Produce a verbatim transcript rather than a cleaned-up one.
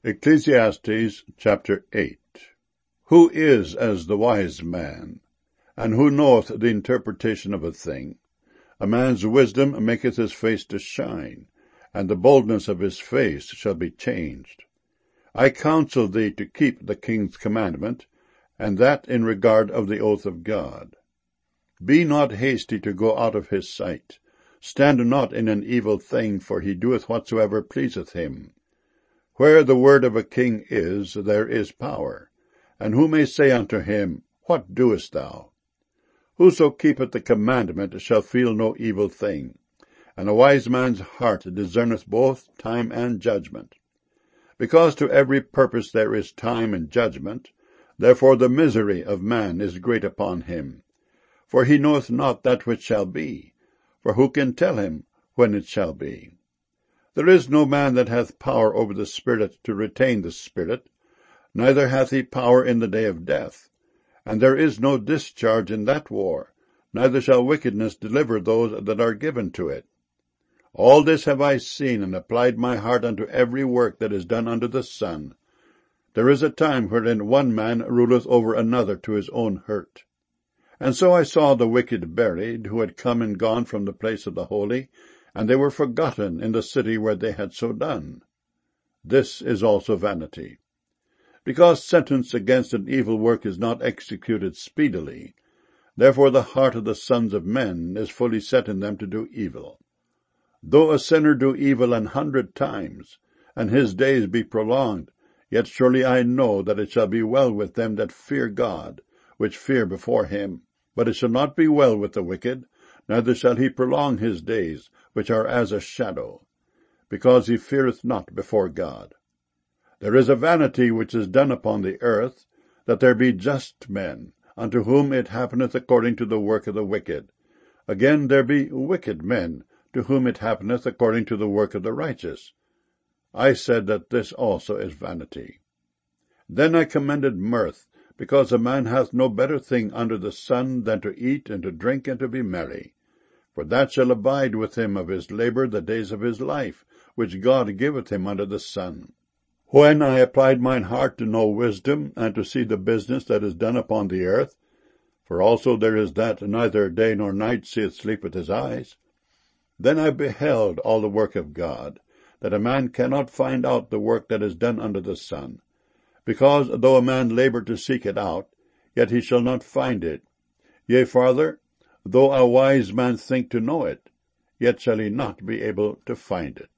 Ecclesiastes chapter eight. Who is as the wise man, and who knoweth the interpretation of a thing? A man's wisdom maketh his face to shine, and the boldness of his face shall be changed. I counsel thee to keep the king's commandment, and that in regard of the oath of God. Be not hasty to go out of his sight. Stand not in an evil thing, for he doeth whatsoever pleaseth him. Where the word of a king is, there is power. And who may say unto him, What doest thou? Whoso keepeth the commandment shall feel no evil thing, and a wise man's heart discerneth both time and judgment. Because to every purpose there is time and judgment, therefore the misery of man is great upon him. For he knoweth not that which shall be, for who can tell him when it shall be? There is no man that hath power over the Spirit to retain the Spirit, neither hath he power in the day of death. And there is no discharge in that war, neither shall wickedness deliver those that are given to it. All this have I seen, and applied my heart unto every work that is done under the sun. There is a time wherein one man ruleth over another to his own hurt. And so I saw the wicked buried, who had come and gone from the place of the holy, and they were forgotten in the city where they had so done. This is also vanity. Because sentence against an evil work is not executed speedily, therefore the heart of the sons of men is fully set in them to do evil. Though a sinner do evil an hundred times, and his days be prolonged, yet surely I know that it shall be well with them that fear God, which fear before him. But it shall not be well with the wicked, neither shall he prolong his days, which are as a shadow, because he feareth not before God. There is a vanity which is done upon the earth, that there be just men, unto whom it happeneth according to the work of the wicked. Again there be wicked men, to whom it happeneth according to the work of the righteous. I said that this also is vanity. Then I commended mirth, because a man hath no better thing under the sun than to eat and to drink and to be merry. For that shall abide with him of his labour the days of his life, which God giveth him under the sun. When I applied mine heart to know wisdom, and to see the business that is done upon the earth, for also there is that neither day nor night seeth sleep with his eyes, then I beheld all the work of God, that a man cannot find out the work that is done under the sun. Because though a man labour to seek it out, yet he shall not find it. Yea, farther, though a wise man think to know it, yet shall he not be able to find it.